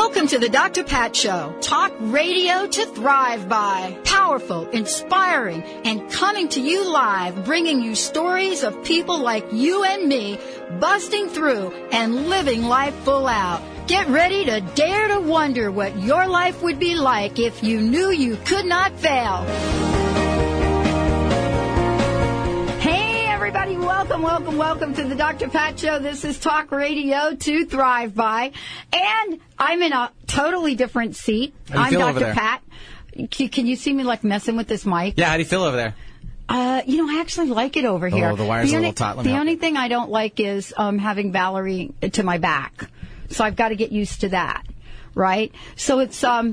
Welcome to the Dr. Pat Show. Talk radio to thrive by. Powerful, inspiring, and coming to you live, bringing you stories of people like you and me busting through and living life full out. Get ready to dare to wonder what your life would be like if you knew you could not fail. Everybody, welcome to the Dr. Pat Show. This is Talk Radio to Thrive By. And I'm in a totally different seat. I'm Dr. Pat. Can you see me like messing with this mic? Yeah, how do you feel over there? I actually like it over here. Oh, the wire's a little taut. The only thing I don't like is having Valerie to my back. So I've got to get used to that, right? So I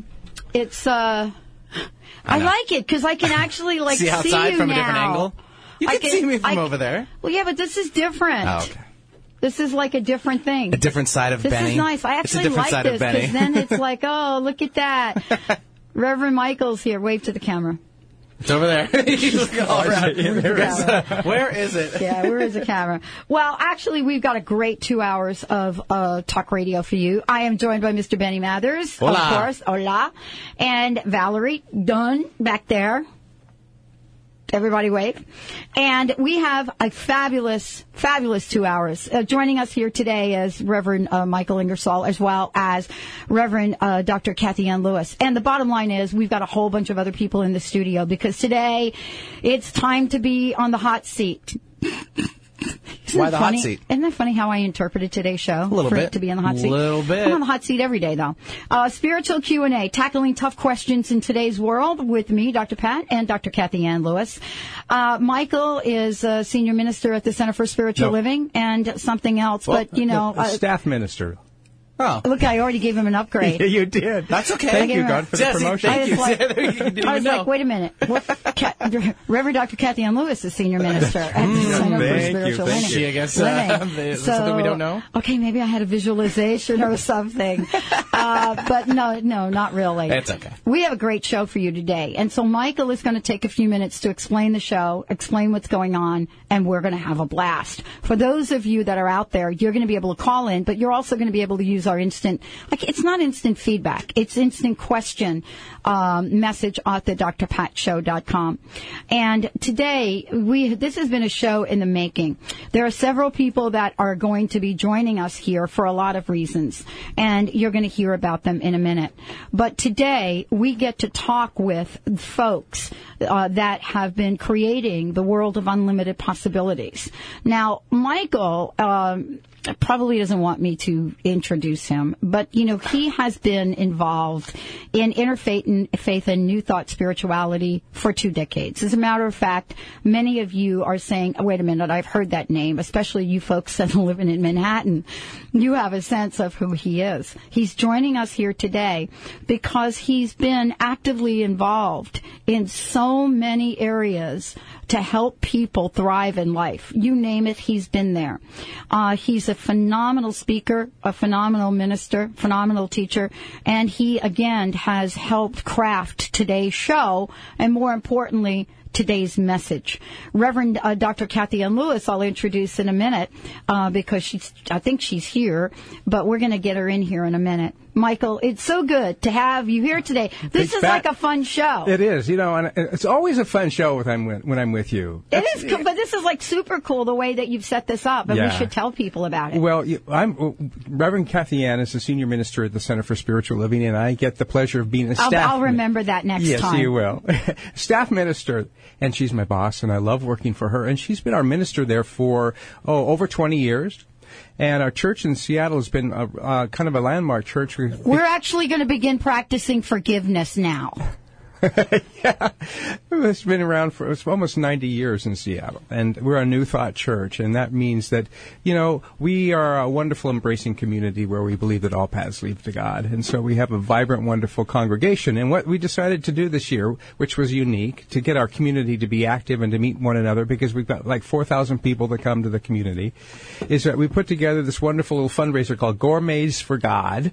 like it because I can actually see outside you from now. A different angle. You can see me from over there. Well, yeah, but this is different. Oh, okay. This is like a different thing. A different side of Benny. This is nice. I actually like this because then it's like, oh, look at that. Reverend Michael's here. Wave to the camera. It's over there. He's looking all around. Where is it? Yeah, where is the camera? Well, actually, we've got a great 2 hours of talk radio for you. I am joined by Mr. Benny Mathers, Hola. Of course. Hola. And Valerie Dunn back there. Everybody wave. And we have a fabulous 2 hours. Joining us here today is Reverend Michael Ingersoll, as well as Reverend Dr. Kathy Ann Lewis. And the bottom line is we've got a whole bunch of other people in the studio because today it's time to be on the hot seat. Why the hot seat? Isn't that funny how I interpreted today's show? A little bit. To be on the hot seat. A little bit. I'm on the hot seat every day, though. Spiritual Q&A, tackling tough questions in today's world with me, Dr. Pat, and Dr. Kathy Ann Lewis. Michael is a senior minister at the Center for Spiritual Living and something else, well, but, staff minister. Oh. Look, I already gave him an upgrade. Yeah, you did. That's okay. Thank you, God, for the promotion. Thank you. I was like, wait a minute. Reverend Dr. Kathy Ann Lewis is senior minister at the Center for Spiritual Living. She, I guess, is something we don't know? Okay, maybe I had a visualization or something. But no, not really. It's okay. We have a great show for you today. And so Michael is going to take a few minutes to explain the show, explain what's going on, and we're going to have a blast. For those of you that are out there, you're going to be able to call in, but you're also going to be able to use our instant, it's not instant feedback, it's instant question message at the drpatshow.com. And today, this has been a show in the making. There are several people that are going to be joining us here for a lot of reasons, and you're going to hear about them in a minute. But today, we get to talk with folks that have been creating the world of unlimited possibilities. Now, Michael probably doesn't want me to introduce him, but, he has been involved in interfaith and New Thought spirituality for 2 decades. As a matter of fact, many of you are saying, oh, wait a minute, I've heard that name, especially you folks that are living in Manhattan. You have a sense of who he is. He's joining us here today because he's been actively involved in so many areas to help people thrive in life. You name it, he's been there. He's a phenomenal speaker, a phenomenal minister, phenomenal teacher, and he, again, has helped craft today's show, and more importantly, today's message. Reverend Dr. Kathy Ann Lewis, I'll introduce in a minute because I think she's here, but we're going to get her in here in a minute. Michael, it's so good to have you here today. This is like a fun show. It is, and it's always a fun show when I'm with you. It is cool, but this is like super cool the way that you've set this up, and we should tell people about it. Well, Reverend Kathy Ann is the senior minister at the Center for Spiritual Living, and I get the pleasure of being a staff. I'll remember that next time. Yes, you will. Staff minister, and she's my boss, and I love working for her, and she's been our minister there for over 20 years. And our church in Seattle has been kind of a landmark church. We're actually going to begin practicing forgiveness now. Yeah, it's been around for almost 90 years in Seattle, and we're a New Thought church, and that means that, we are a wonderful, embracing community where we believe that all paths lead to God, and so we have a vibrant, wonderful congregation. And what we decided to do this year, which was unique, to get our community to be active and to meet one another, because we've got like 4,000 people that come to the community, is that we put together this wonderful little fundraiser called Gourmets for God.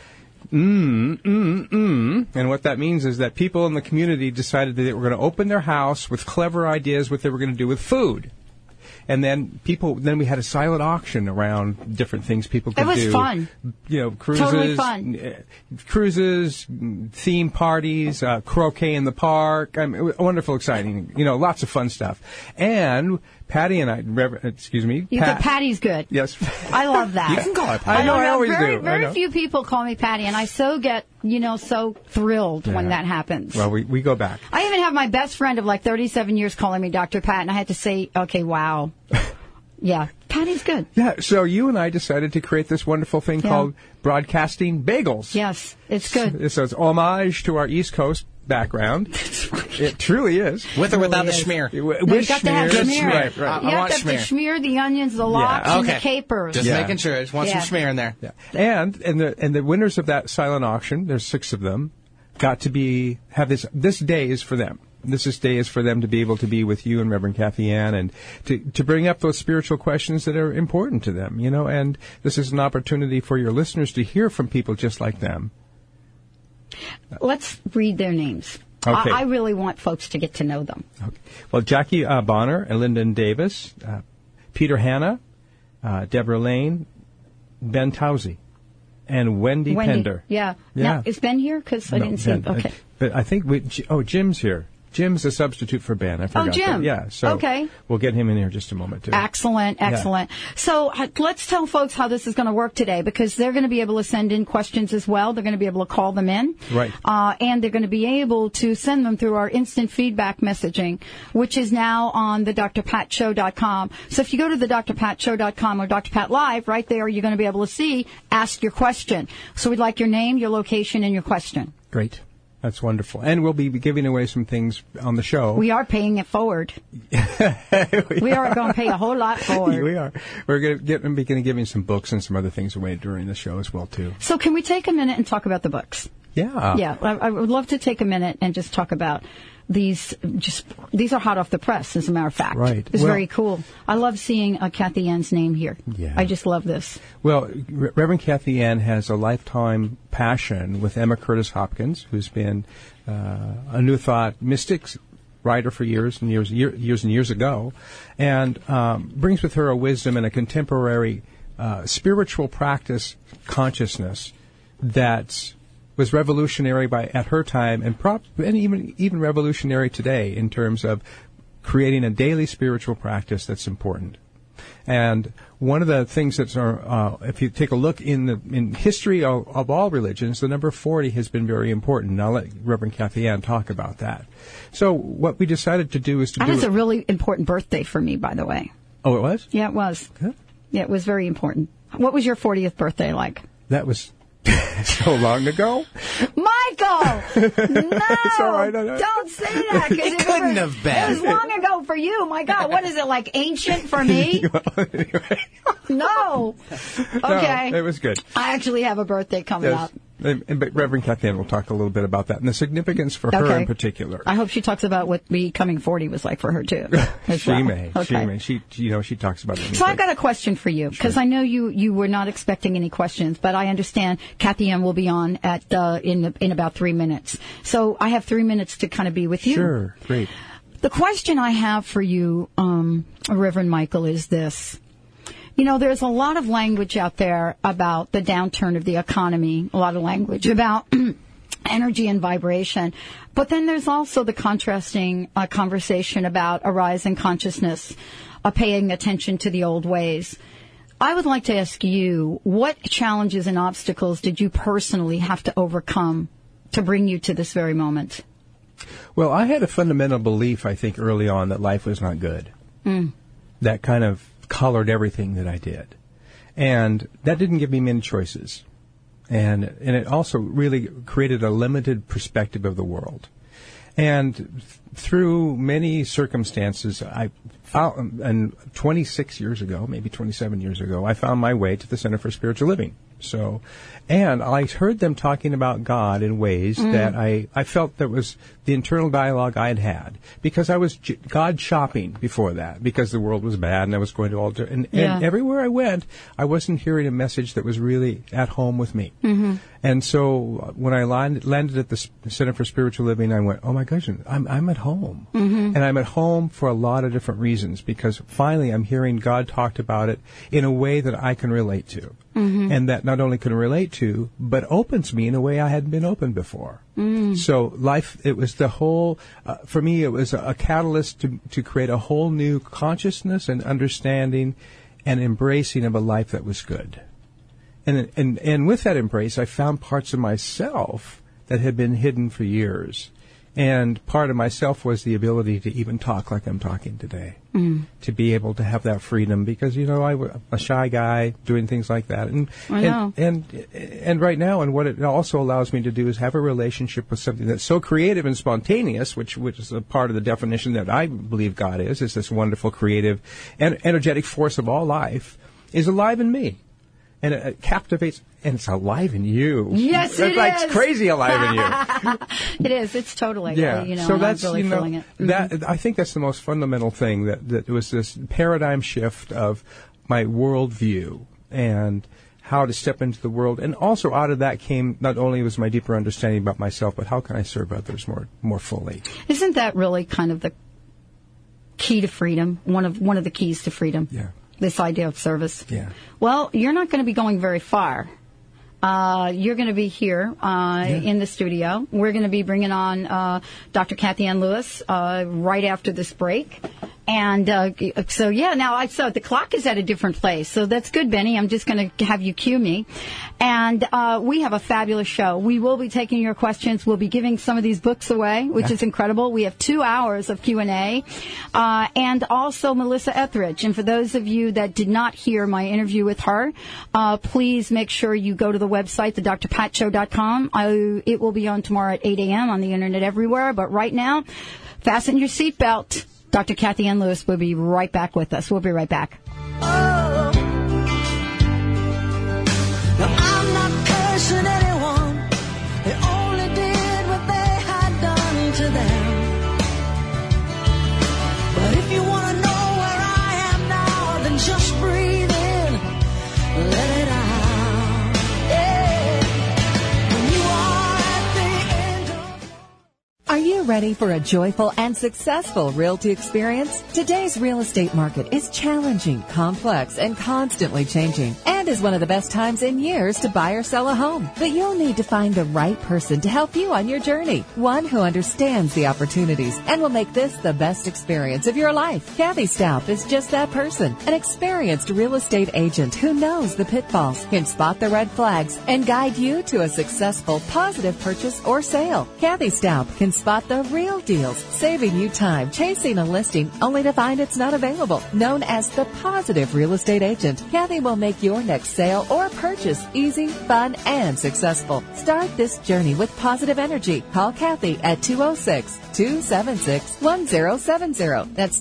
And what that means is that people in the community decided that they were going to open their house with clever ideas what they were going to do with food. And then we had a silent auction around different things people could do. It was fun. Cruises. Totally fun. Cruises, theme parties, croquet in the park. I mean, wonderful, exciting, lots of fun stuff. And Patty and I, Patty's good. Yes. I love that. You can call her Patty. I know, I always very, do. Very few people call me Patty, and I so get, so thrilled when that happens. Well, we go back. I even have my best friend of 37 years calling me Dr. Pat, and I had to say, okay, wow. Yeah, Patty's good. Yeah, so you and I decided to create this wonderful thing called Broadcasting Bagels. Yes, it's good. So it's homage to our East Coast background. It truly is. With or without the schmear? You got to have schmear. Right. You have to have to schmear the onions, the lox, and the capers. Just making sure. Just want some schmear in there. Yeah. And the winners of that silent auction, there's 6 of them, got to have this day is for them. This day is for them to be able to be with you and Reverend Kathy Ann and to bring up those spiritual questions that are important to them, and this is an opportunity for your listeners to hear from people just like them. Let's read their names. Okay. I really want folks to get to know them. Okay. Well, Jackie Bonner and Lyndon Davis, Peter Hanna, Deborah Lane, Ben Towsey, and Wendy Pender. Yeah. Now, is Ben here? Because I didn't see him. Okay. But I think Jim's here. Jim's a substitute for Ben. I forgot. Jim. That. Yeah. So we'll get him in here just a moment, too. Excellent. Yeah. So let's tell folks how this is going to work today, because they're going to be able to send in questions as well. They're going to be able to call them in. Right. And they're going to be able to send them through our instant feedback messaging, which is now on the drpatshow.com. So if you go to the drpatshow.com or Dr. Pat Live, right there, you're going to be able to see Ask Your Question. So we'd like your name, your location, and your question. Getting That's wonderful. And we'll be giving away some things on the show. We are paying it forward. we are going to pay a whole lot forward. We are. We're going to be giving some books and some other things away during the show as well, too. So can we take a minute and talk about the books? Yeah. Yeah. I would love to take a minute and just talk about these. These are hot off the press, as a matter of fact. Right. It's very cool. I love seeing Kathy Ann's name here. Yeah. I just love this. Well, Reverend Kathy Ann has a lifetime passion with Emma Curtis Hopkins, who's been a New Thought mystics writer for years and years ago, and brings with her a wisdom and a contemporary spiritual practice consciousness that was revolutionary at her time and even revolutionary today in terms of creating a daily spiritual practice that's important. And one of the things that's, if you take a look in history of all religions, the number 40 has been very important. And I'll let Reverend Kathy Ann talk about that. So what we decided to do is to That was a really important birthday for me, by the way. Oh, it was? Yeah, it was. Good. Yeah, it was very important. What was your 40th birthday like? That was so long ago. Michael! No! It's all right. Don't say that. It couldn't have been. It was long ago for you. My God, what is it, like ancient for me? No. Okay. No, it was good. I actually have a birthday coming up. But Reverend Kathy Ann will talk a little bit about that and the significance for her in particular. I hope she talks about what becoming 40 was like for her too. She may. She talks about it. So I've got a question for you, because I know you were not expecting any questions, but I understand Kathy Ann will be on in about 3 minutes. So I have 3 minutes to kind of be with you. Sure, great. The question I have for you, Reverend Michael, is this. You know, there's a lot of language out there about the downturn of the economy, a lot of language about energy and vibration. But then there's also the contrasting conversation about a rise in consciousness, paying attention to the old ways. I would like to ask you, what challenges and obstacles did you personally have to overcome to bring you to this very moment? Well, I had a fundamental belief, I think, early on that life was not good. That kind of colored everything that I did. And that didn't give me many choices. And it also really created a limited perspective of the world. And through many circumstances, I found, and 26 years ago, maybe 27 years ago, I found my way to the Center for Spiritual Living. So, and I heard them talking about God in ways that I felt that was the internal dialogue I had had, because I was God shopping before that, because the world was bad and I was going to altar. And everywhere I went, I wasn't hearing a message that was really at home with me. Mm-hmm. And so when I landed at the Center for Spiritual Living, I went, oh my gosh, I'm at home. Mm-hmm. And I'm at home for a lot of different reasons, because finally I'm hearing God talked about it in a way that I can relate to. Mm-hmm. And that not only can relate to, but opens me in a way I hadn't been opened before. Mm. So life, it was the whole, for me, it was a catalyst to create a whole new consciousness and understanding and embracing of a life that was good. And with that embrace, I found parts of myself that had been hidden for years. And part of myself was the ability to even talk like I'm talking today. Mm. To be able to have that freedom, because, I was a shy guy doing things like that. And right now, and what it also allows me to do is have a relationship with something that's so creative and spontaneous, which is a part of the definition that I believe God is this wonderful, creative, and energetic force of all life, is alive in me. And it captivates, and it's alive in you. Yes, it is. It's crazy alive in you. It is. It's totally. Yeah. So that's, I'm really feeling it. Mm-hmm. That I think that's the most fundamental thing, that was this paradigm shift of my worldview and how to step into the world. And also out of that came, not only was my deeper understanding about myself, but how can I serve others more fully? Isn't that really kind of the key to freedom? One of the keys to freedom. Yeah. This idea of service. Yeah. Well, you're not going to be going very far. You're going to be here in the studio. We're going to be bringing on Dr. Kathy Ann Lewis right after this break. And now I saw the clock is at a different place. So that's good, Benny. I'm just going to have you cue me. And we have a fabulous show. We will be taking your questions. We'll be giving some of these books away, which is incredible. We have 2 hours of Q&A. And also Melissa Etheridge. And for those of you that did not hear my interview with her, please make sure you go to the website, thedrpatshow.com. It will be on tomorrow at 8 a.m. on the Internet everywhere. But right now, fasten your seatbelt. Dr. Kathy Ann Lewis will be right back with us. We'll be right back. Oh, now I'm not cursing anyone. They only did what they had done to them. But if you want to know where I am now, then just breathe in, let it out. Yeah. When you are at the end of... Are you ready for a joyful and successful realty experience? Today's real estate market is challenging, complex, and constantly changing, and is one of the best times in years to buy or sell a home. But you'll need to find the right person to help you on your journey, one who understands the opportunities and will make this the best experience of your life. Kathy Staup is just that person, an experienced real estate agent who knows the pitfalls, can spot the red flags, and guide you to a successful, positive purchase or sale. Kathy Staup can spot the real deals, saving you time chasing a listing only to find it's not available. Known as the Positive Real Estate Agent, Kathy will make your next sale or purchase easy, fun, and successful. Start this journey with positive energy. Call Kathy at 206-276-1070. That's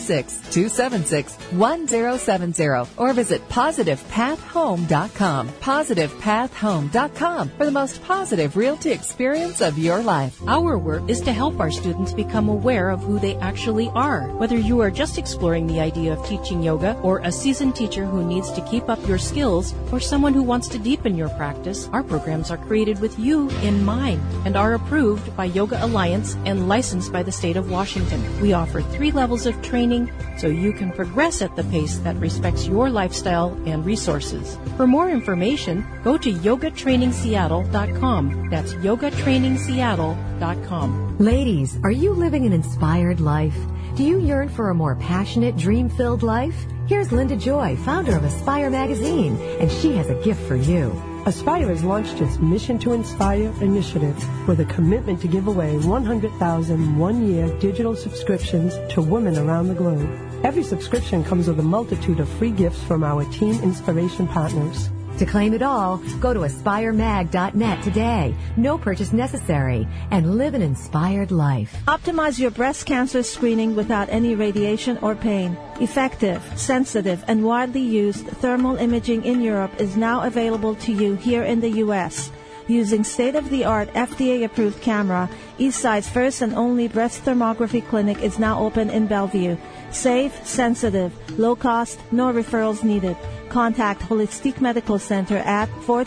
206-276-1070. Or visit PositivePathHome.com. PositivePathHome.com for the most positive realty experience of your life. Our work is to help our students become aware of who they actually are. Whether you are just exploring the idea of teaching yoga, or a seasoned teacher who needs to keep up your skills, or someone who wants to deepen your practice, our programs are created with you in mind and are approved by Yoga Alliance and licensed by the state of Washington. We offer 3 levels of training so you can progress at the pace that respects your lifestyle and resources. For more information, go to yogatrainingseattle.com. That's yogatrainingseattle.com. Ladies, are you living an inspired life? Do you yearn for a more passionate, dream-filled life? Here's Linda Joy, founder of Aspire Magazine, and she has a gift for you. Aspire has launched its Mission to Inspire initiative with a commitment to give away 100,000 one-year digital subscriptions to women around the globe. Every subscription comes with a multitude of free gifts from our Teen Inspiration partners. To claim it all, go to aspiremag.net today. No purchase necessary. And live an inspired life. Optimize your breast cancer screening without any radiation or pain. Effective, sensitive, and widely used thermal imaging in Europe is now available to you here in the U.S. Using state-of-the-art FDA-approved camera, Eastside's first and only breast thermography clinic is now open in Bellevue. Safe, sensitive, low cost, no referrals needed. Contact Holistic Medical Center at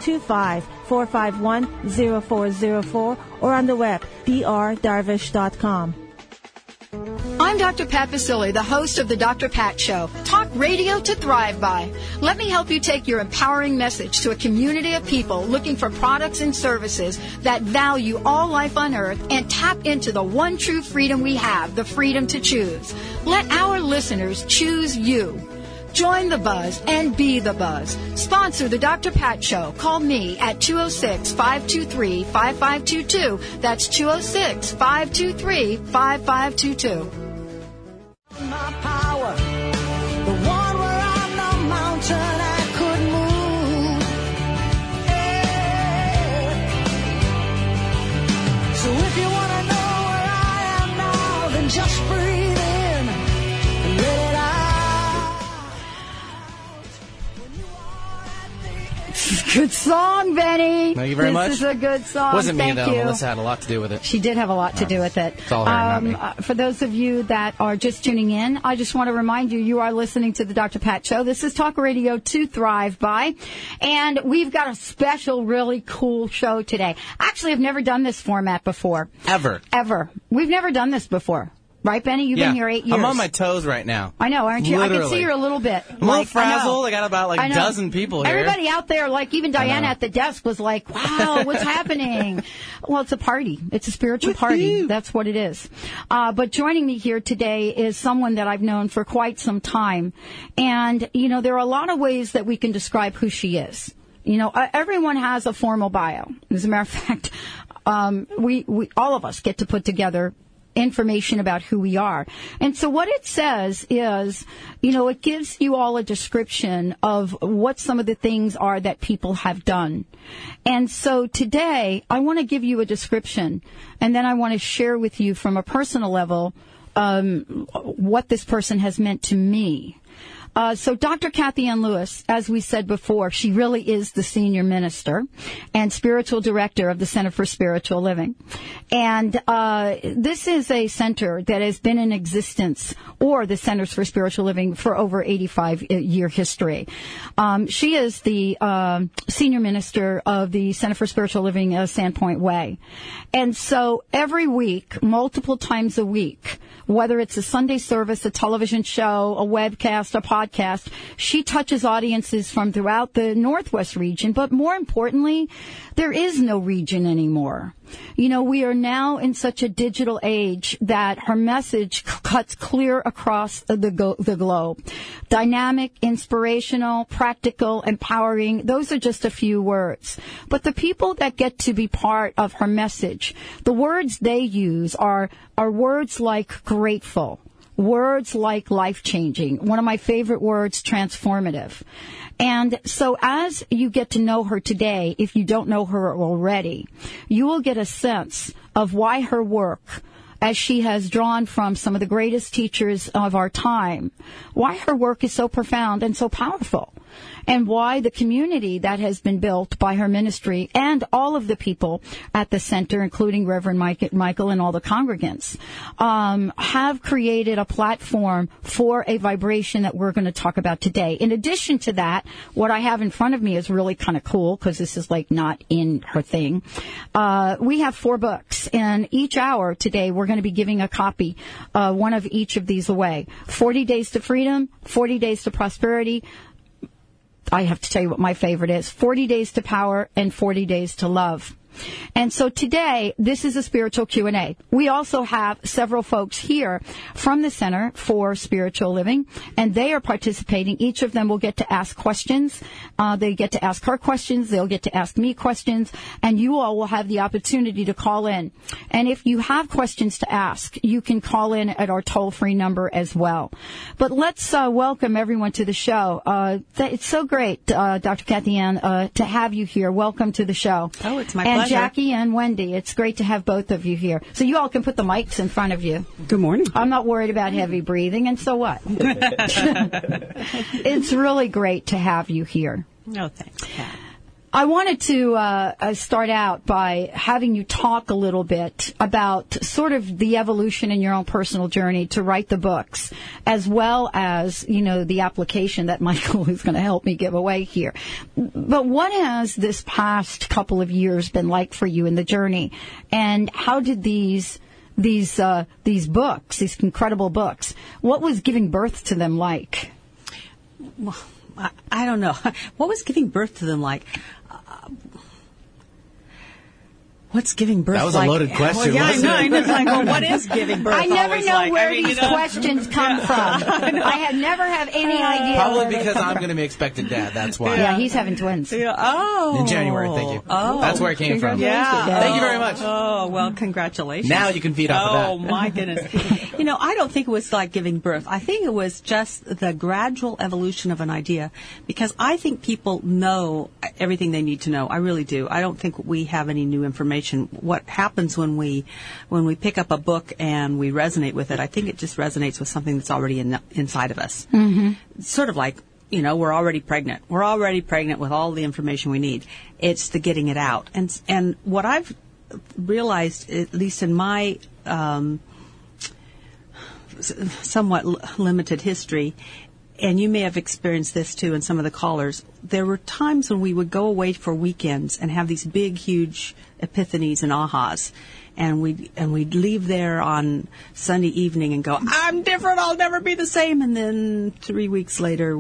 425-451-0404 or on the web, drdarvish.com. I'm Dr. Pat Basile, the host of the Dr. Pat Show. Talk radio to thrive by. Let me help you take your empowering message to a community of people looking for products and services that value all life on earth and tap into the one true freedom we have, the freedom to choose. Let our listeners choose you. Join the buzz and be the buzz. Sponsor the Dr. Pat Show. Call me at 206-523-5522. That's 206-523-5522. My power, the one where I'm no mountain I could move. Yeah. So if you want to know where I am now, then just breathe in and let it out. Good song, Benny. Thank you very much. This is a good song. Wasn't me, Thank though. you. Melissa had a lot to do with it. She did have a lot to do with it. It's all her, not me. For those of you that are just tuning in, I just want to remind you, you are listening to the Dr. Pat Show. This is Talk Radio to Thrive By. And we've got a special, really cool show today. Actually, I've never done this format before. Ever. We've never done this before. Right, Benny? You've been here 8 years. I'm on my toes right now. I know, aren't you? Literally. I can see you're a little bit. I'm a little frazzled. I got about a dozen people here. Everybody out there, like even Diana at the desk was like, wow, what's happening? Well, it's a party. It's a spiritual party. That's what it is. But joining me here today is someone that I've known for quite some time. And, you know, there are a lot of ways that we can describe who she is. You know, everyone has a formal bio. As a matter of fact, we all of us get to put together information about who we are. And so what it says is, you know, it gives you all a description of what some of the things are that people have done. And so today, I want to give you a description, and then I want to share with you from a personal level what this person has meant to me. So Dr. Kathy Ann Lewis, as we said before, she really is the senior minister and spiritual director of the Center for Spiritual Living. And this is a center that has been in existence, or the Centers for Spiritual Living, for over 85-year history. She is the senior minister of the Center for Spiritual Living, Sandpoint Way. And so every week, multiple times a week, whether it's a Sunday service, a television show, a webcast, a podcast, she touches audiences from throughout the Northwest region. But more importantly, there is no region anymore. You know, we are now in such a digital age that her message cuts clear across the globe. Dynamic, inspirational, practical, empowering, those are just a few words. But the people that get to be part of her message, the words they use are words like grateful, words like life-changing. One of my favorite words, transformative. And so as you get to know her today, if you don't know her already, you will get a sense of why her work, as she has drawn from some of the greatest teachers of our time, why her work is so profound and so powerful, and why the community that has been built by her ministry and all of the people at the center, including Reverend Michael and all the congregants, have created a platform for a vibration that we're going to talk about today. In addition to that, what I have in front of me is really kind of cool, because this is like not in her thing. We have 4 books, and each hour today we're going to be giving a copy, one of each of these away. 40 Days to Freedom, 40 Days to Prosperity. I have to tell you what my favorite is. 40 Days to Power and 40 Days to Love. And so today, this is a spiritual Q&A. We also have several folks here from the Center for Spiritual Living, and they are participating. Each of them will get to ask questions. They get to ask her questions. They'll get to ask me questions. And you all will have the opportunity to call in. And if you have questions to ask, you can call in at our toll-free number as well. But let's welcome everyone to the show. It's so great, Dr. Kathy Ann, to have you here. Welcome to the show. Oh, it's my pleasure. pleasure. And Jackie and Wendy, it's great to have both of you here. So you all can put the mics in front of you. Good morning. I'm not worried about heavy breathing, and so what? It's really great to have you here. No, thanks, Kat. I wanted to start out by having you talk a little bit about sort of the evolution in your own personal journey to write the books, as well as, you know, the application that Michael is going to help me give away here. But what has this past couple of years been like for you in the journey, and how did these books, these incredible books, what was giving birth to them like? Well, I don't know. What was giving birth to them like? What's giving birth? That was a loaded question. Well, yeah, wasn't I know. it? It's like, well, what is giving birth? I never Always know like, where I mean, these you know. questions come from. I have never have any idea. Probably where they because come I'm from. going to be expected dad. That's why. Yeah, he's having twins. Yeah. Oh. In January, thank you. Oh. That's where it came from. Yeah. Thank you very much. Oh, well, congratulations. Now you can feed off of that. Oh, my goodness. You know, I don't think it was like giving birth. I think it was just the gradual evolution of an idea, because I think people know everything they need to know. I really do. I don't think we have any new information. What happens when we pick up a book and we resonate with it, I think it just resonates with something that's already inside of us. Mm-hmm. Sort of like, you know, we're already pregnant. We're already pregnant with all the information we need. It's the getting it out. And what I've realized, at least in my somewhat limited history, and you may have experienced this too in some of the callers, there were times when we would go away for weekends and have these big, huge epiphanies and ahas. And we'd leave there on Sunday evening and go, I'm different, I'll never be the same. And then 3 weeks later,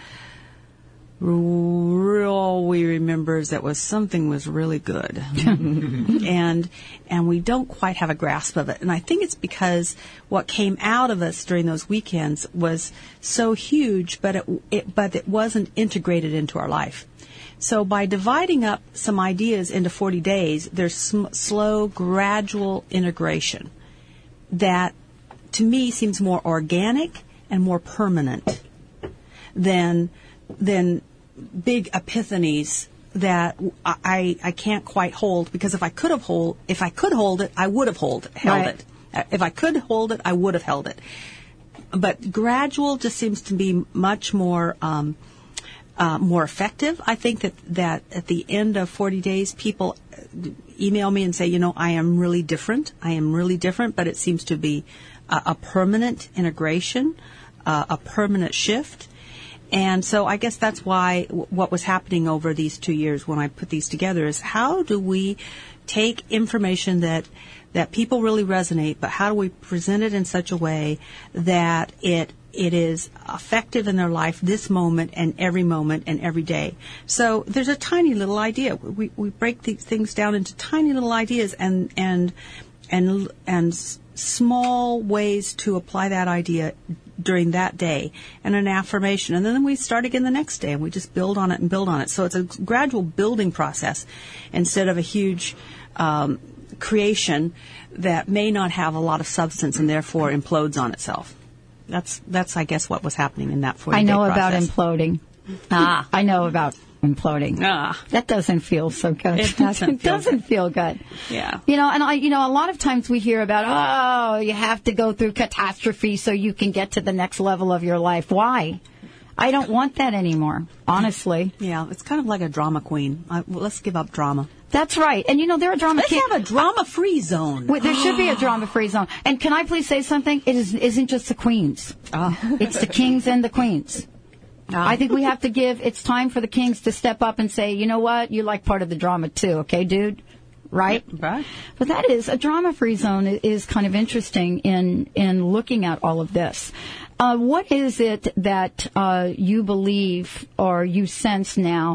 all we remember is that something was really good. and we don't quite have a grasp of it. And I think it's because what came out of us during those weekends was so huge, but it wasn't integrated into our life. So by dividing up some ideas into 40 days, there's slow, gradual integration that, to me, seems more organic and more permanent than big epiphanies that I can't quite hold, because if I could hold it, I would have held it. If I could hold it, I would have held it. But gradual just seems to be much more effective. I think that at the end of 40 days, people email me and say, you know, I am really different, but it seems to be a permanent integration, a permanent shift. And so I guess that's why what was happening over these 2 years when I put these together is, how do we take information that people really resonate, but how do we present it in such a way that it is effective in their life this moment and every day. So there's a tiny little idea. We break these things down into tiny little ideas and small ways to apply that idea during that day, and an affirmation. And then we start again the next day, and we just build on it. So it's a gradual building process instead of a huge creation that may not have a lot of substance and therefore implodes on itself. That's I guess what was happening in that 40-day process. I know about imploding. I know about imploding. That doesn't feel so good. It doesn't feel good. Yeah. You know, and a lot of times we hear about, you have to go through catastrophe so you can get to the next level of your life. Why? I don't want that anymore, honestly. Yeah, it's kind of like a drama queen. Let's give up drama. That's right. And, there are drama... Let's have a drama-free zone. There should be a drama-free zone. And can I please say something? It isn't just the queens. It's the kings and the queens. I think we have to it's time for the kings to step up and say, you know what? You like part of the drama, too, okay, dude? Right? Right. But that is, a drama-free zone is kind of interesting in looking at all of this. What is it that you believe or you sense now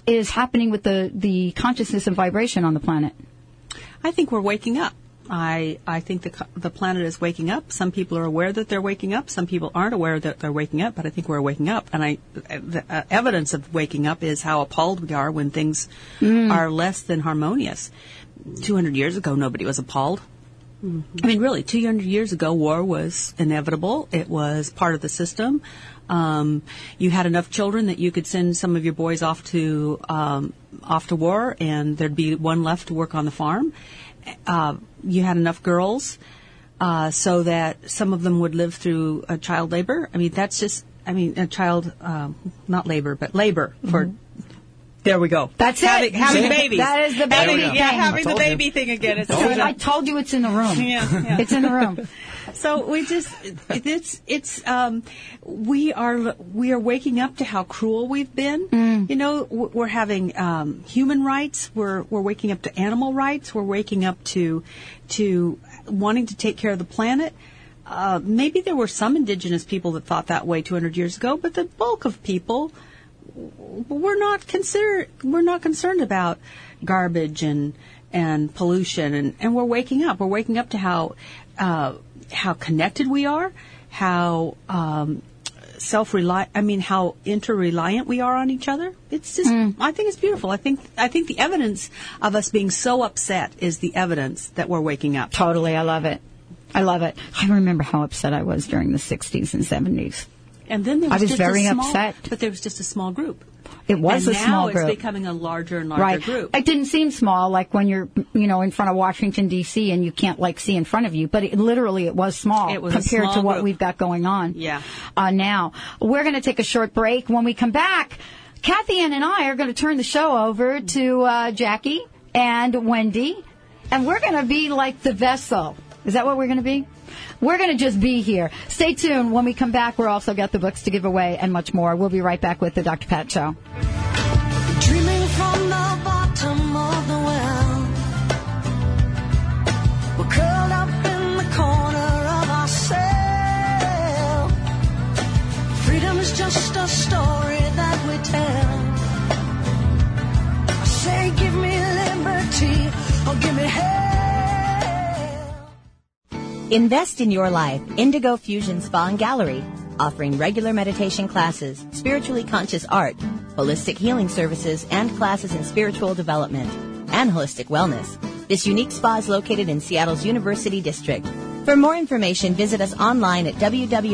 is happening with the consciousness and vibration on the planet? I think we're waking up. I think the planet is waking up. Some people are aware that they're waking up. Some people aren't aware that they're waking up, but I think we're waking up. And the evidence of waking up is how appalled we are when things are less than harmonious. 200 years ago, nobody was appalled. I mean, really, 200 years ago, war was inevitable. It was part of the system. You had enough children that you could send some of your boys off to war, and there'd be one left to work on the farm. You had enough girls so that some of them would live through child labor. I mean, that's just, not labor, but labor for. There we go. That's it. Having babies. That is the baby thing. Having the baby thing again. I told you it's in the room. Yeah. It's in the room. So we are waking up to how cruel we've been. You know, we're having human rights. We're waking up to animal rights. We're waking up to wanting to take care of the planet. Maybe there were some indigenous people that thought that way 200 years ago, but the bulk of people. We're not concerned about garbage and pollution, and we're waking up. We're waking up to how connected we are, how how interreliant we are on each other. It's just, I think it's beautiful. I think the evidence of us being so upset is the evidence that we're waking up. Totally, I love it. I remember how upset I was during the 60s and 70s. And then there was I was just very a small, upset. But there was just a small group. It was and a small now group. it's becoming a larger and larger group. It didn't seem small, like when you're, in front of Washington, D.C. and you can't, see in front of you. But it was small compared to what we've got going on now. We're going to take a short break. When we come back, Kathy Ann and I are going to turn the show over to Jackie and Wendy. And we're going to be like the vessel. Is that what we're going to be? We're going to just be here. Stay tuned. When we come back, we're also got the books to give away and much more. We'll be right back with the Dr. Pat Show. Dreaming from the bottom of the well, we're curled up in the corner of our cell. Freedom is just a story that we tell. I say, give me liberty or give me hell. Invest in your life. Indigo Fusion Spa and Gallery, offering regular meditation classes, spiritually conscious art, holistic healing services, and classes in spiritual development and holistic wellness. This unique spa is located in Seattle's University District. For more information, visit us online at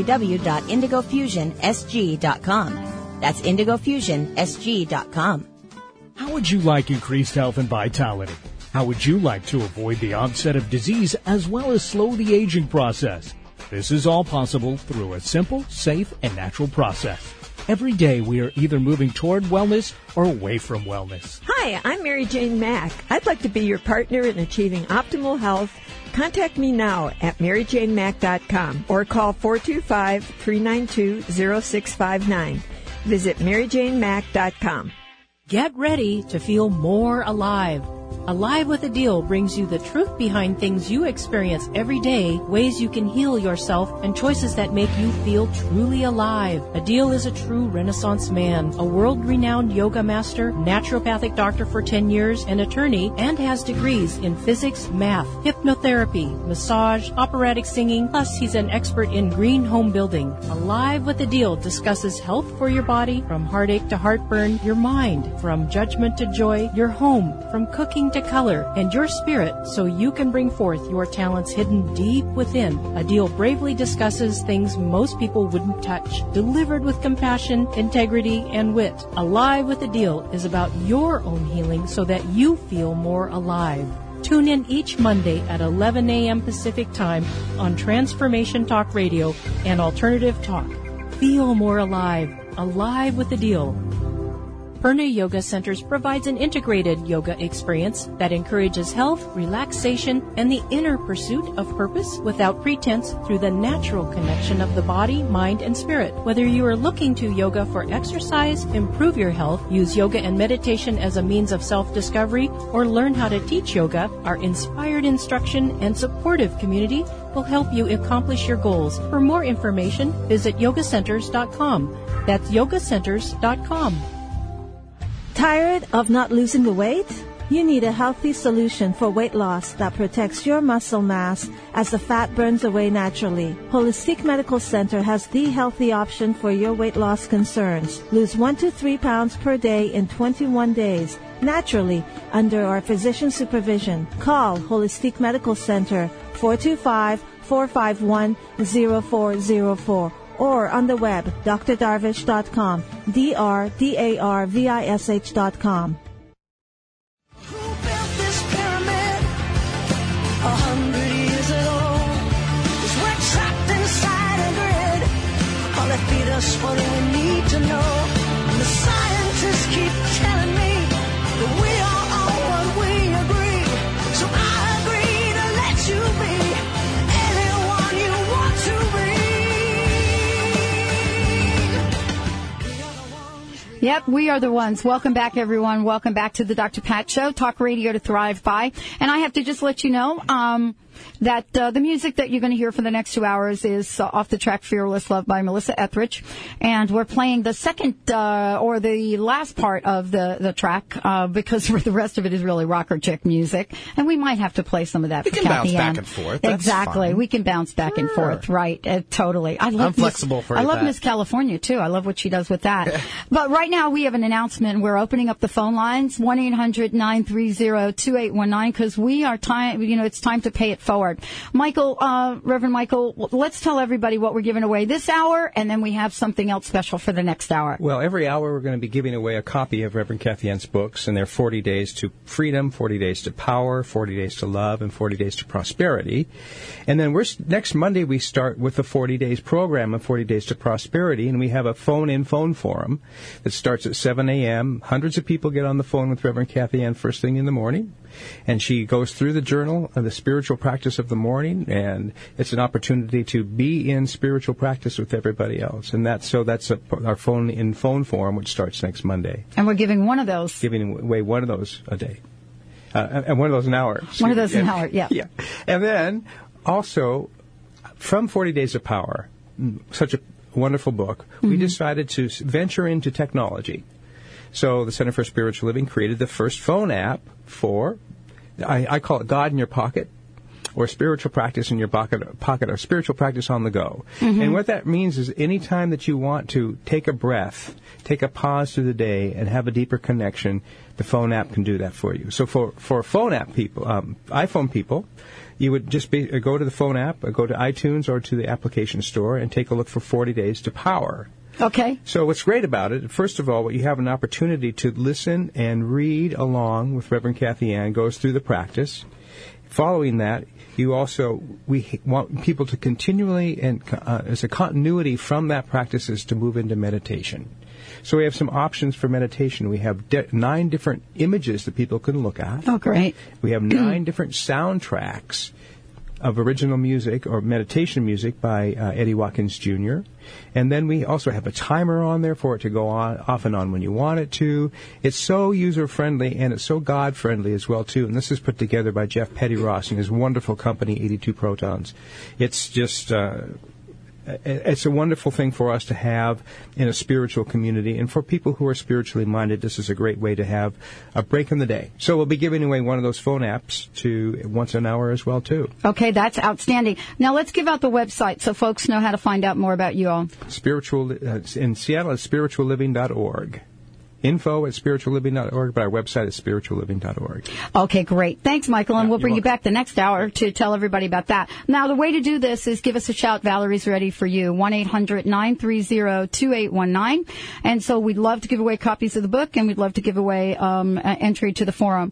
www.indigofusionsg.com. That's indigofusionsg.com. How would you like increased health and vitality? How would you like to avoid the onset of disease as well as slow the aging process? This is all possible through a simple, safe, and natural process. Every day we are either moving toward wellness or away from wellness. Hi, I'm Mary Jane Mack. I'd like to be your partner in achieving optimal health. Contact me now at maryjanemack.com or call 425-392-0659. Visit maryjanemack.com. Get ready to feel more alive. Alive with a Deal brings you the truth behind things you experience every day, ways you can heal yourself, and choices that make you feel truly alive. A Deal is a true Renaissance man, a world-renowned yoga master, naturopathic doctor for 10 years, an attorney, and has degrees in physics, math, hypnotherapy, massage, operatic singing, plus he's an expert in green home building. Alive with a Deal discusses health for your body, from heartache to heartburn, your mind, from judgment to joy, your home, from cooking to color, and your spirit, so you can bring forth your talents hidden deep within. A Deal bravely discusses things most people wouldn't touch, delivered with compassion, integrity, and wit. Alive with a Deal is about your own healing so that you feel more alive. Tune in each Monday at 11 a.m. Pacific Time on Transformation Talk Radio and Alternative Talk. Feel more alive. Alive with a Deal. Purna Yoga Centers provides an integrated yoga experience that encourages health, relaxation, and the inner pursuit of purpose without pretense through the natural connection of the body, mind, and spirit. Whether you are looking to yoga for exercise, improve your health, use yoga and meditation as a means of self-discovery, or learn how to teach yoga, our inspired instruction and supportive community will help you accomplish your goals. For more information, visit yogacenters.com. That's yogacenters.com. Tired of not losing the weight? You need a healthy solution for weight loss that protects your muscle mass as the fat burns away naturally. Holistic Medical Center has the healthy option for your weight loss concerns. Lose 1 to 3 pounds per day in 21 days, naturally, under our physician supervision. Call Holistic Medical Center 425-451-0404 or on the web, drdarvish.com, drdarvish.com. 100 years ago, 'cause we're trapped inside a grid. All that feed us what we need to know. And the scientists keep telling me that we are all what we agree. So I agree to let you be anyone you want to be. Yep, we are the ones. Welcome back, everyone. Welcome back to the Dr. Pat Show, talk radio to thrive by. And I have to just let you know that the music that you're going to hear for the next 2 hours is off the track Fearless Love by Melissa Etheridge. And we're playing the second or the last part of the track because the rest of it is really rocker chick music. And we might have to play some of that for Kathy Ann. We can bounce back and forth. That's exactly. fine. We can bounce back and forth. Right. Totally. I'm flexible for I love that. Miss California, too. I love what she does with that. But right now we have an announcement. We're opening up the phone lines, 1-800-930-2819, because we are time, it's time to pay it forward. Michael, Reverend Michael, let's tell everybody what we're giving away this hour, and then we have something else special for the next hour. Well, every hour we're going to be giving away a copy of Reverend Kathy Ann's books, and they're 40 Days to Freedom, 40 Days to Power, 40 Days to Love, and 40 Days to Prosperity. And then next Monday we start with the 40 Days program of 40 Days to Prosperity, and we have a phone-in phone forum that starts at 7 a.m. Hundreds of people get on the phone with Reverend Kathy Ann first thing in the morning, and she goes through the journal of the spiritual practice of the morning, and it's an opportunity to be in spiritual practice with everybody else. And that's our phone-in phone forum, which starts next Monday. And we're giving one of those. Giving away one of those a day. And one of those an hour. One of those an hour, yeah. Yeah. And then also, from 40 Days of Power, such a wonderful book, we decided to venture into technology. So the Center for Spiritual Living created the first phone app for, I call it God in your pocket, or spiritual practice in your pocket, or spiritual practice on the go. Mm-hmm. And what that means is any time that you want to take a breath, take a pause through the day, and have a deeper connection, the phone app can do that for you. So for phone app people, iPhone people, you would just go to the phone app, go to iTunes or to the application store, and take a look for 40 Days to Power. Okay. So what's great about it, first of all, you have an opportunity to listen and read along with Reverend Kathy Ann, goes through the practice. Following that, we want people to continually, and as a continuity from that practice, is to move into meditation. So we have some options for meditation. We have 9 different images that people can look at. Oh, great. We have 9 different soundtracks of original music or meditation music by Eddie Watkins Jr. And then we also have a timer on there for it to go on off and on when you want it to. It's so user-friendly, and it's so God-friendly as well, too. And this is put together by Jeff Petty-Ross and his wonderful company, 82 Protons. It's just... it's a wonderful thing for us to have in a spiritual community. And for people who are spiritually minded, this is a great way to have a break in the day. So we'll be giving away one of those phone apps once an hour as well, too. Okay, that's outstanding. Now let's give out the website so folks know how to find out more about you all. In Seattle, it's spiritualliving.org. info@spiritualliving.org, but our website is spiritualliving.org. Okay, great. Thanks, Michael, and we'll bring you back the next hour to tell everybody about that. Now, the way to do this is give us a shout. Valerie's ready for you. 1-800-930-2819. And so we'd love to give away copies of the book, and we'd love to give away entry to the forum.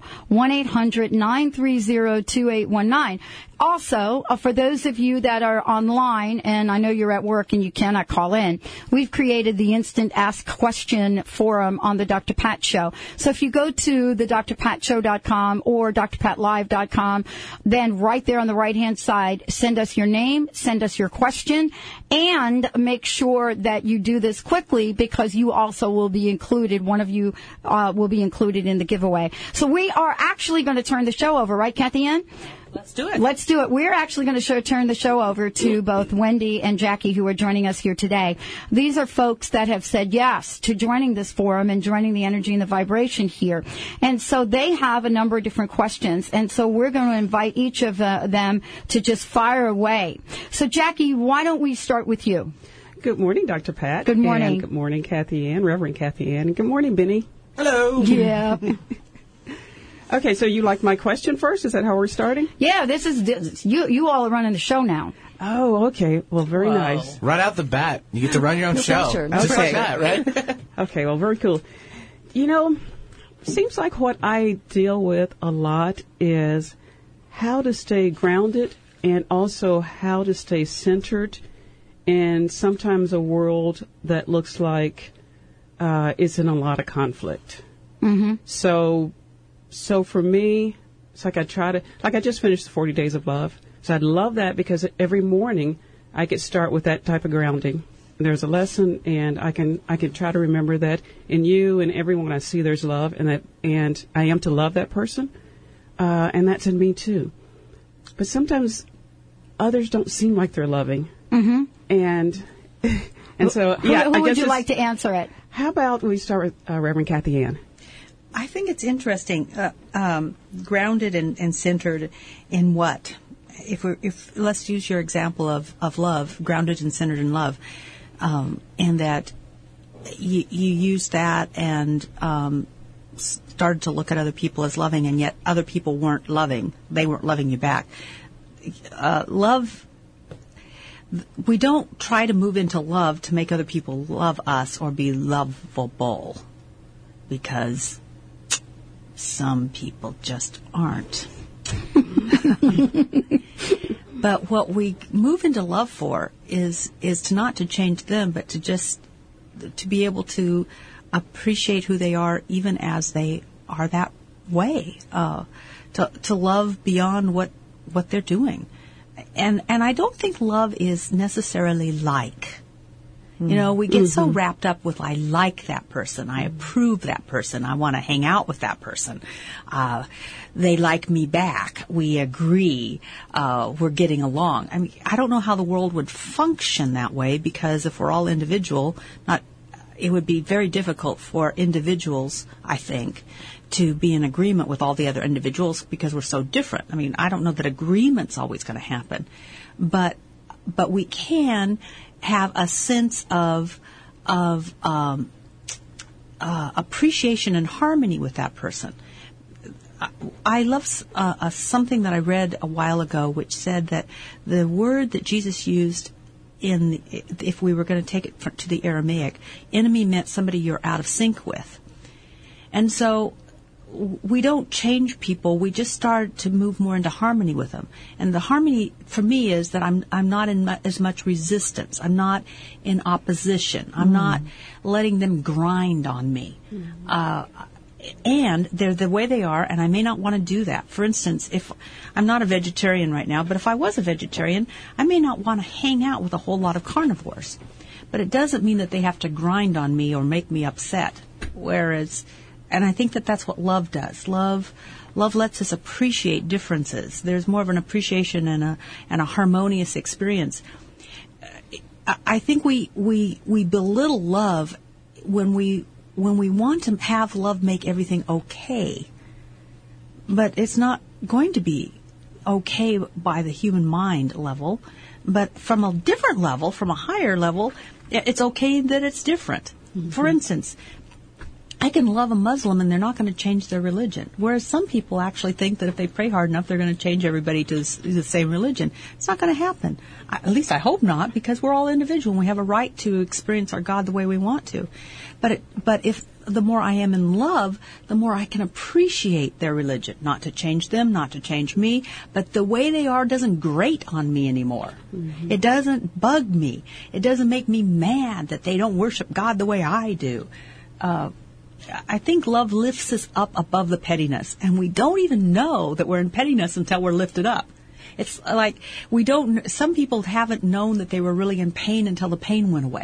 1-800-930-2819. Also, for those of you that are online, and I know you're at work and you cannot call in, we've created the Instant Ask Question forum on the Dr. Pat Show. So if you go to the drpatshow.com or drpatlive.com, then right there on the right-hand side, send us your name, send us your question, and make sure that you do this quickly because you also will be included. One of you will be included in the giveaway. So we are actually going to turn the show over, right, Kathy Ann? Let's do it. Let's do it. We're actually going to turn the show over to both Wendy and Jackie, who are joining us here today. These are folks that have said yes to joining this forum and joining the energy and the vibration here. And so they have a number of different questions. And so we're going to invite each of them to just fire away. So, Jackie, why don't we start with you? Good morning, Dr. Pat. Good morning. And good morning, Kathy Ann, Reverend Kathy Ann. And good morning, Benny. Hello. Yeah. Okay, so you like my question first? Is that how we're starting? Yeah, this is you all are running the show now. Oh, okay. Well, very nice. Right out the bat, you get to run your own No show. pressure. Just Okay. like that, right? Okay, well, very cool. You know, seems like what I deal with a lot is how to stay grounded and also how to stay centered in sometimes a world that looks like it's in a lot of conflict. Mm-hmm. So for me, it's like I just finished the 40 Days of Love. So I love that because every morning I could start with that type of grounding. There's a lesson, and I can try to remember that in you and everyone I see there's love, and I am to love that person, and that's in me too. But sometimes others don't seem like they're loving, and so yeah. Who I would guess you like to answer it? How about we start with Reverend Kathy Ann? I think it's interesting, grounded and centered in what? If let's use your example of love, grounded and centered in love, and that you use that and started to look at other people as loving, and yet other people weren't loving. They weren't loving you back. Love. We don't try to move into love to make other people love us or be lovable, because some people just aren't. But what we move into love for is to not to change them, but to just to be able to appreciate who they are, even as they are that way. To love beyond what they're doing, and I don't think love is necessarily like. You know, we get so wrapped up with, I like that person, I approve that person, I want to hang out with that person, they like me back, we agree, we're getting along. I mean, I don't know how the world would function that way, because if we're all individual, it would be very difficult for individuals, I think, to be in agreement with all the other individuals, because we're so different. I mean, I don't know that agreement's always going to happen, but we can have a sense of appreciation and harmony with that person. I love something that I read a while ago, which said that the word that Jesus used if we were going to take it to the Aramaic, enemy meant somebody you're out of sync with. And so we don't change people, we just start to move more into harmony with them. And the harmony for me is that I'm not in as much resistance. I'm not in opposition. I'm not letting them grind on me. And they're the way they are, and I may not want to do that. For instance, if I'm not a vegetarian right now, but if I was a vegetarian, I may not want to hang out with a whole lot of carnivores. But it doesn't mean that they have to grind on me or make me upset. And I think that that's what love does. Love lets us appreciate differences. There's more of an appreciation and a harmonious experience. I think we belittle love when we want to have love make everything okay. But it's not going to be okay by the human mind level. But from a different level, from a higher level, it's okay that it's different. For instance, I can love a Muslim and they're not going to change their religion. Whereas some people actually think that if they pray hard enough, they're going to change everybody to the same religion. It's not going to happen. At least I hope not, because we're all individual and we have a right to experience our God the way we want to. But if the more I am in love, the more I can appreciate their religion. Not to change them, not to change me, but the way they are doesn't grate on me anymore. It doesn't bug me. It doesn't make me mad that they don't worship God the way I do. I think love lifts us up above the pettiness, and we don't even know that we're in pettiness until we're lifted up. It's like some people haven't known that they were really in pain until the pain went away.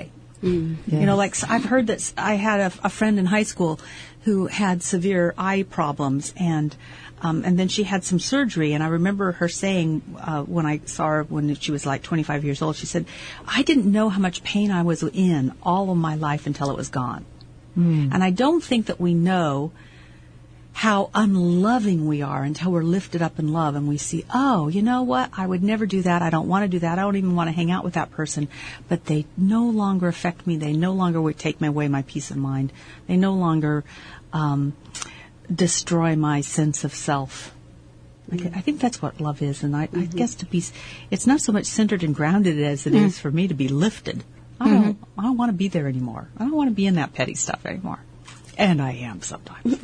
You know, like I've heard that I had a friend in high school who had severe eye problems, and then she had some surgery. And I remember her saying when I saw her when she was like 25 years old, she said, "I didn't know how much pain I was in all of my life until it was gone." And I don't think that we know how unloving we are until we're lifted up in love and we see, oh, you know what? I would never do that. I don't want to do that. I don't even want to hang out with that person. But they no longer affect me. They no longer would take away my peace of mind. They no longer destroy my sense of self. I think that's what love is. And I guess it's not so much centered and grounded as it is for me to be lifted. I don't want to be there anymore. I don't want to be in that petty stuff anymore. And I am sometimes.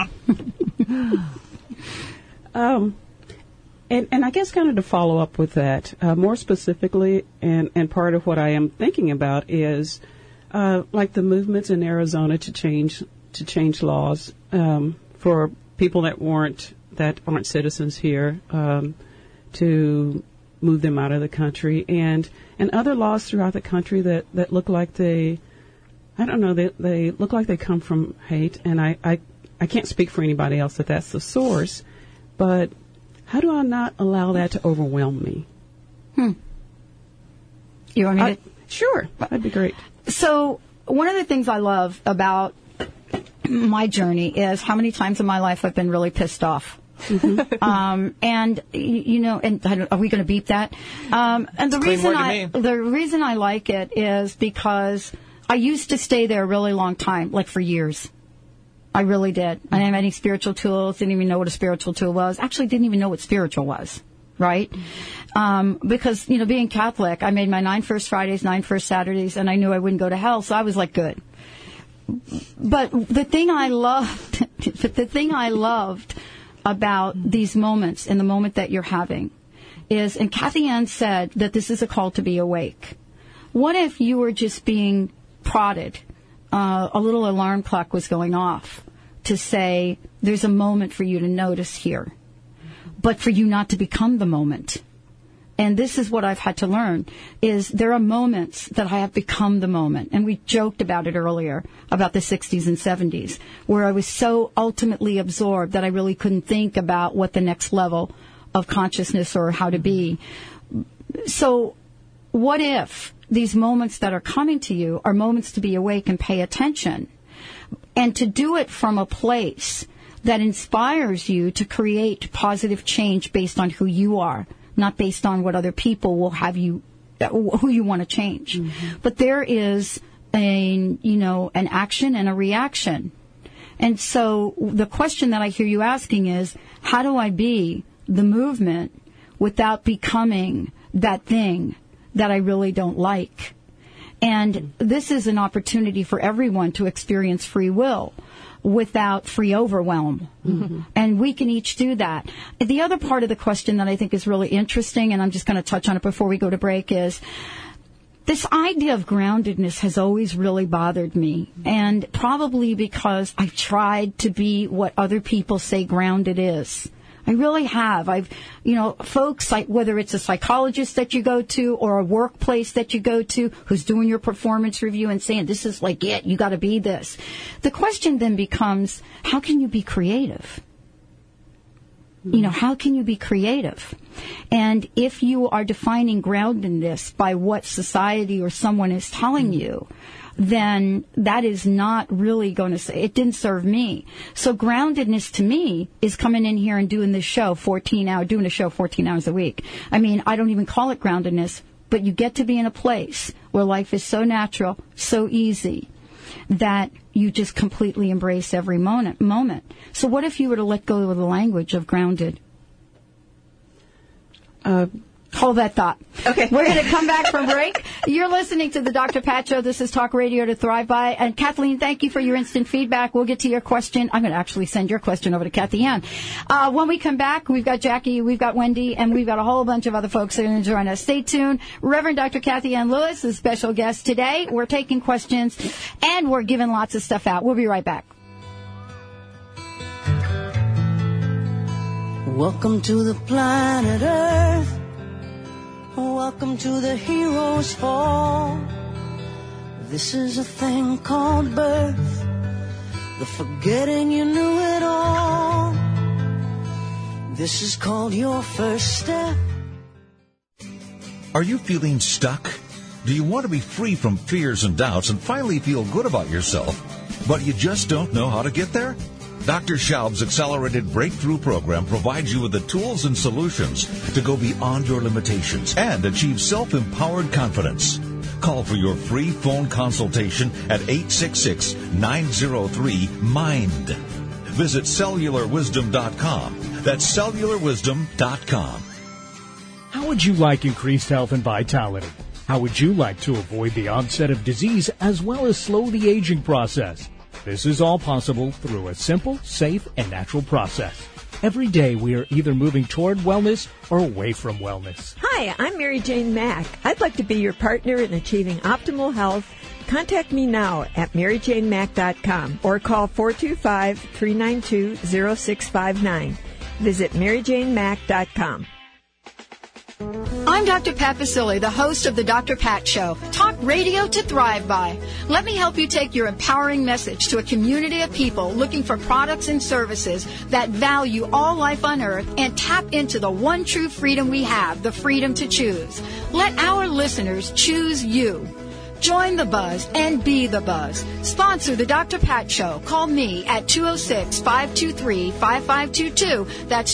And I guess kind of to follow up with that, more specifically, and part of what I am thinking about is like the movements in Arizona to change laws for people that aren't citizens here, to move them out of the country, and other laws throughout the country that look like they look like they come from hate, and I can't speak for anybody else that that's the source, but how do I not allow that to overwhelm me? You want me to? Sure, that'd be great. So one of the things I love about my journey is how many times in my life I've been really pissed off. And you know, and are we going to beep that? And the reason I like it is because I used to stay there a really long time, like for years. I really did. I didn't have any spiritual tools, didn't even know what a spiritual tool was. Actually didn't even know what spiritual was, right? Because, you know, being Catholic, I made my 9 First Fridays, 9 First Saturdays, and I knew I wouldn't go to hell, so I was like, good. But the thing I loved about these moments and the moment that you're having is, and Kathy Ann said that this is a call to be awake. What if you were just being prodded? A little alarm clock was going off to say, there's a moment for you to notice here, but for you not to become the moment. And this is what I've had to learn, is there are moments that I have become the moment. And we joked about it earlier, about the 60s and 70s, where I was so ultimately absorbed that I really couldn't think about what the next level of consciousness or how to be. So what if these moments that are coming to you are moments to be awake and pay attention, and to do it from a place that inspires you to create positive change based on who you are, not based on what other people will have you, who you want to change. But there is an action and a reaction. And so the question that I hear you asking is, how do I be the movement without becoming that thing that I really don't like? And this is an opportunity for everyone to experience free will without free overwhelm. And we can each do that. The other part of the question that I think is really interesting, and I'm just going to touch on it before we go to break, is this idea of groundedness has always really bothered me. And probably because I've tried to be what other people say grounded is. I really have. Folks, like whether it's a psychologist that you go to or a workplace that you go to who's doing your performance review and saying, this is like it, you got to be this. The question then becomes, how can you be creative? How can you be creative? And if you are defining groundedness by what society or someone is telling you, then that is not really going to say, it didn't serve me. So groundedness to me is coming in here and doing this show 14 hours a week. I mean, I don't even call it groundedness, but you get to be in a place where life is so natural, so easy, that you just completely embrace every moment. So what if you were to let go of the language of grounded? Hold that thought. Okay. We're going to come back from break. You're listening to the Dr. Pat Show. This is Talk Radio to Thrive By. And Kathleen, thank you for your instant feedback. We'll get to your question. I'm going to actually send your question over to Kathy Ann. When we come back, we've got Jackie, we've got Wendy, and we've got a whole bunch of other folks that are going to join us. Stay tuned. Reverend Dr. Kathy Ann Lewis is special guest today. We're taking questions, and we're giving lots of stuff out. We'll be right back. Welcome to the planet Earth. Welcome to the hero's fall. This is a thing called birth, the forgetting you knew it all. This is called your first step. Are you feeling stuck? Do you want to be free from fears and doubts and finally feel good about yourself, but you just don't know how to get there? Dr. Schaub's Accelerated Breakthrough Program provides you with the tools and solutions to go beyond your limitations and achieve self-empowered confidence. Call for your free phone consultation at 866-903-MIND. Visit cellularwisdom.com. That's cellularwisdom.com. How would you like increased health and vitality? How would you like to avoid the onset of disease as well as slow the aging process? This is all possible through a simple, safe, and natural process. Every day we are either moving toward wellness or away from wellness. Hi, I'm Mary Jane Mack. I'd like to be your partner in achieving optimal health. Contact me now at maryjanemack.com or call 425-392-0659. Visit maryjanemack.com. I'm Dr. Pat Basile, the host of the Dr. Pat Show. Talk radio to thrive by. Let me help you take your empowering message to a community of people looking for products and services that value all life on earth and tap into the one true freedom we have, the freedom to choose. Let our listeners choose you. Join the buzz and be the buzz. Sponsor the Dr. Pat Show. Call me at 206-523-5522. That's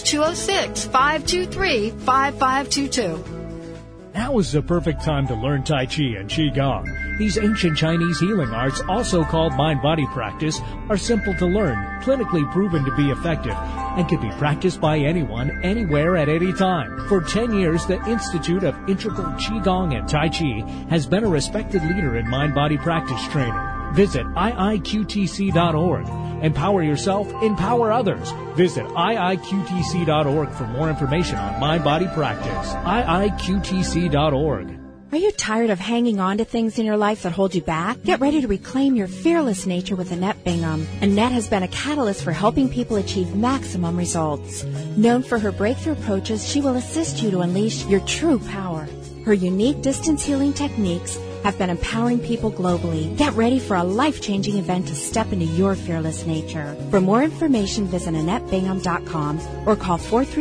206-523-5522. Now is the perfect time to learn Tai Chi and Qigong. These ancient Chinese healing arts, also called mind-body practice, are simple to learn, clinically proven to be effective, and can be practiced by anyone, anywhere, at any time. For 10 years, the Institute of Integral Qigong and Tai Chi has been a respected leader in mind-body practice training. Visit iiqtc.org. Empower yourself, empower others. Visit iiqtc.org for more information on mind-body practice. iiqtc.org. Are you tired of hanging on to things in your life that hold you back? Get ready to reclaim your fearless nature with Annette Bingham. Annette has been a catalyst for helping people achieve maximum results. Known for her breakthrough approaches, she will assist you to unleash your true power. Her unique distance healing techniques have been empowering people globally. Get ready for a life-changing event to step into your fearless nature. For more information, visit AnnetteBingham.com or call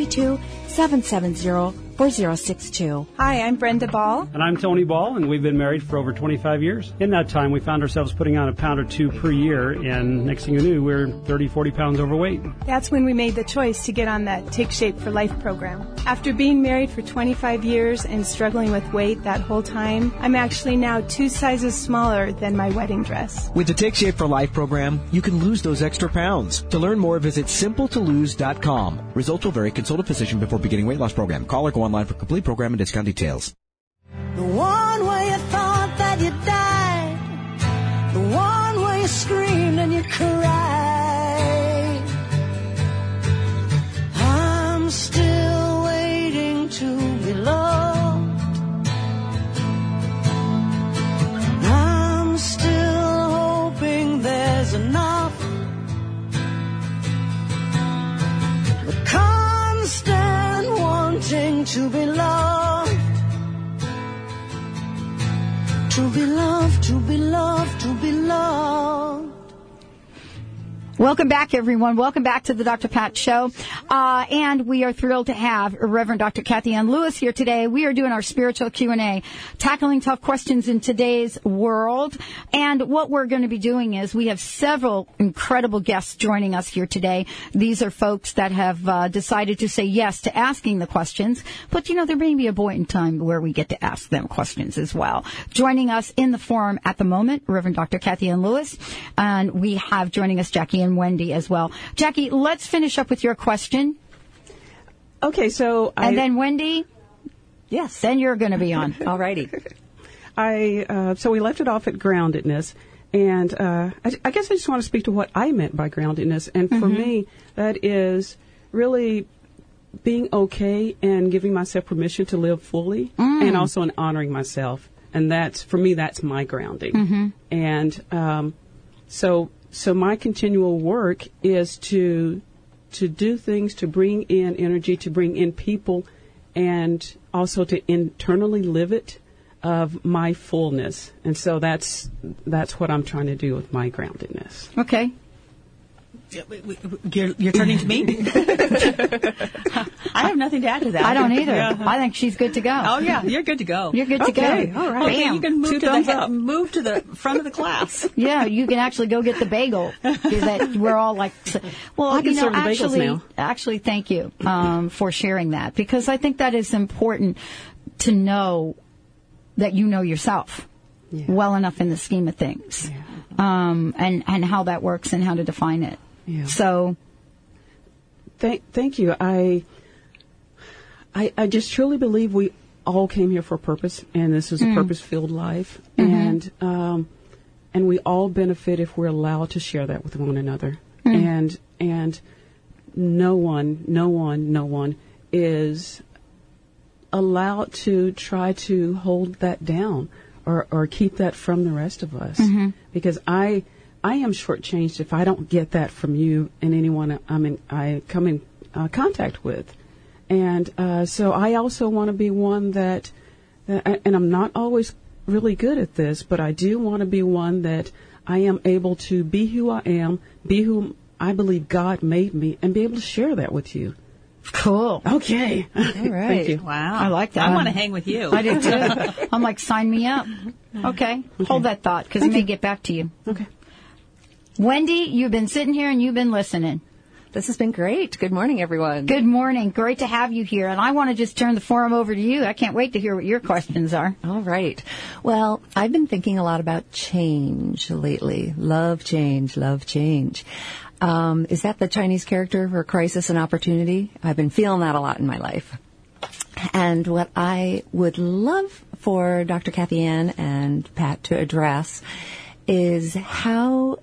432-770-4062. Hi, I'm Brenda Ball. And I'm Tony Ball, and we've been married for over 25 years. In that time, we found ourselves putting on a pound or two per year, and next thing you knew, we were 30, 40 pounds overweight. That's when we made the choice to get on that Take Shape for Life program. After being married for 25 years and struggling with weight that whole time, I'm actually now 2 sizes smaller than my wedding dress. With the Take Shape for Life program, you can lose those extra pounds. To learn more, visit simpletolose.com. Results will vary. Consult a physician before beginning weight loss program. Call or go online for complete program and discount details. The one where you thought that you died, the one where you screamed and you cried. I'm still waiting to be loved. I'm still hoping there's enough. The constant wanting to be loved. To be loved, to be loved, to be loved. Welcome back, everyone. Welcome back to the Dr. Pat Show. And we are thrilled to have Reverend Dr. Kathy Ann Lewis here today. We are doing our spiritual Q&A, tackling tough questions in today's world. And what we're going to be doing is we have several incredible guests joining us here today. These are folks that have decided to say yes to asking the questions. But, you know, there may be a point in time where we get to ask them questions as well. Joining us in the forum at the moment, Reverend Dr. Kathy Ann Lewis. And we have joining us Jackie and Wendy as well. Jackie, let's finish up with your question. Okay, so and then Wendy, yes, then you're going to be on. All righty. So we left it off at groundedness, and I guess I just want to speak to what I meant by groundedness. And for me, that is really being okay and giving myself permission to live fully, and also in honoring myself. And that's, for me, that's my grounding. And so my continual work is to do things, to bring in energy, to bring in people, and also to internally live it. of my fullness. And so that's what I'm trying to do with my groundedness. Okay. You're turning to me? I have nothing to add to that. I don't either. Yeah. I think she's good to go. Oh, yeah, you're good to go. You're good to go. All right. Okay, Bam. you can move Two move to the front of the class. Yeah, you can actually go get the bagel. That we're all like, well, I can you know, serve the bagels actually, thank you for sharing that, because I think that is important to know that you know yourself well enough in the scheme of things, and how that works and how to define it. Yeah. So, thank you. I just truly believe we all came here for a purpose, and this is a purpose-filled life, and we all benefit if we're allowed to share that with one another. And no one is allowed to try to hold that down or keep that from the rest of us, because I am shortchanged if I don't get that from you and anyone I come in contact with. And so I also want to be one that, and I'm not always really good at this, but I do want to be one that I am able to be who I am, be who I believe God made me, and be able to share that with you. Cool. Okay. All right. Thank you. Wow. I like that. I want to hang with you. I do too. I'm like, sign me up. Okay. Hold that thought, because it may get back to you. Okay. Wendy, you've been sitting here and you've been listening. This has been great. Good morning, everyone. Good morning. Great to have you here. And I want to just turn the forum over to you. I can't wait to hear what your questions are. All right. Well, I've been thinking a lot about change lately. Love change, love change. Is that the Chinese character for crisis and opportunity? I've been feeling that a lot in my life. And what I would love for Dr. Kathy Ann and Pat to address is how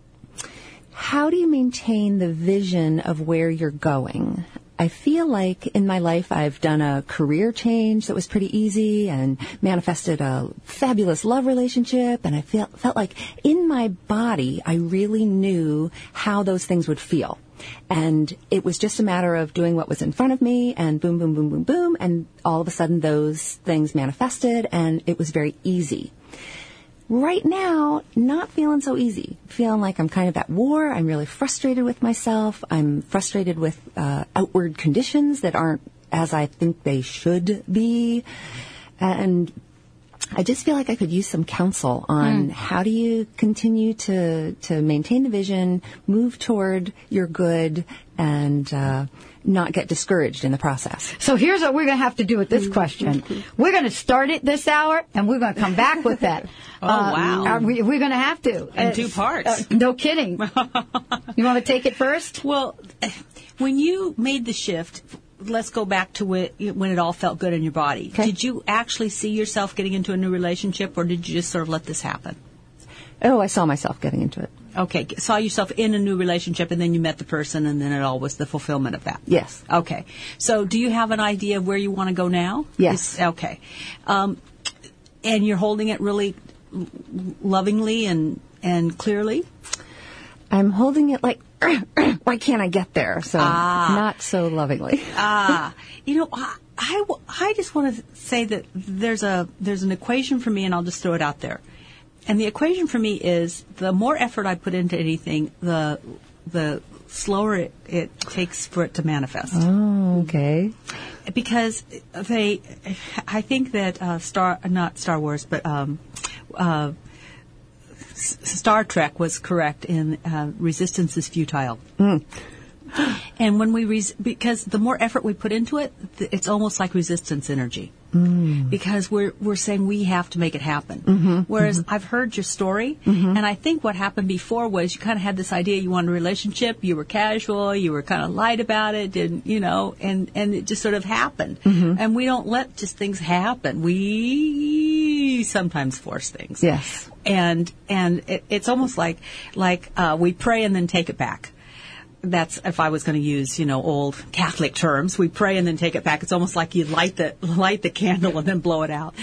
do you maintain the vision of where you're going? I feel like in my life I've done a career change that was pretty easy and manifested a fabulous love relationship, and I felt like in my body I really knew how those things would feel. And it was just a matter of doing what was in front of me, and boom, boom, boom, boom, boom, and all of a sudden those things manifested, and it was very easy. Right now, not feeling so easy. Feeling like I'm kind of at war. I'm really frustrated with myself. I'm frustrated with outward conditions that aren't as I think they should be. And I just feel like I could use some counsel on how do you continue to maintain the vision, move toward your good, and not get discouraged in the process. So here's what we're going to have to do with this question. We're going to start it this hour, and we're going to come back with that. Wow. We're going to have to. In 2 parts. No kidding. You want to take it first? Well, when you made the shift, let's go back to when it all felt good in your body. Okay. Did you actually see yourself getting into a new relationship, or did you just sort of let this happen? Oh, I saw myself getting into it. Okay, saw yourself in a new relationship, and then you met the person, and then it all was the fulfillment of that. Yes. Okay. So do you have an idea of where you want to go now? Yes. Okay. And you're holding it really lovingly and clearly? I'm holding it like, why can't I get there? So not so lovingly. You know, I just want to say that there's an equation for me, and I'll just throw it out there. And the equation for me is the more effort I put into anything, the slower it takes for it to manifest. Oh, okay. Because I think that not Star Wars, but Star Trek was correct in resistance is futile. And when because the more effort we put into it, it's almost like resistance energy. Because we're saying we have to make it happen. Whereas I've heard your story, and I think what happened before was you kind of had this idea you wanted a relationship, you were casual, you were kind of light about it, and it just sort of happened. And we don't let just things happen. We sometimes force things. Yes. And it's almost like we pray and then take it back. That's if I was going to use, old Catholic terms. We pray and then take it back. It's almost like you light the candle and then blow it out.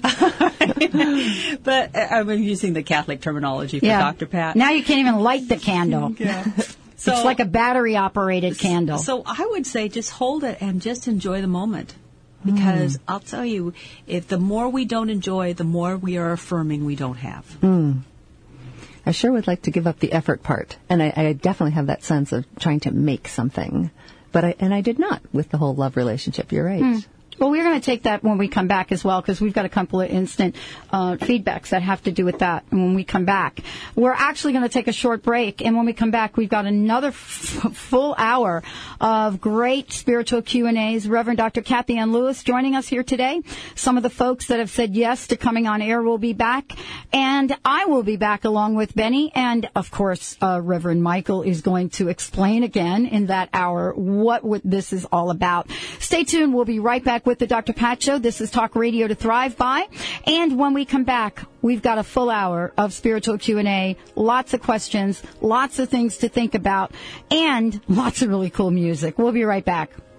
But I'm using the Catholic terminology for Dr. Pat. Now you can't even light the candle. So, it's like a battery-operated candle. So I would say just hold it and just enjoy the moment. Because I'll tell you, if the more we don't enjoy, the more we are affirming we don't have. I sure would like to give up the effort part, and I definitely have that sense of trying to make something, but I did not with the whole love relationship. You're right. Well, we're going to take that when we come back as well, because we've got a couple of instant feedbacks that have to do with that when we come back. We're actually going to take a short break, and when we come back, we've got another full hour of great spiritual Q&As. Reverend Dr. Kathy Ann Lewis joining us here today. Some of the folks that have said yes to coming on air will be back, and I will be back along with Benny, and, of course, Reverend Michael is going to explain again in that hour what this is all about. Stay tuned. We'll be right back with the Dr. Pat Show. This is Talk Radio to Thrive By. And when we come back, we've got a full hour of spiritual Q&A, lots of questions, lots of things to think about, and lots of really cool music. We'll be right back.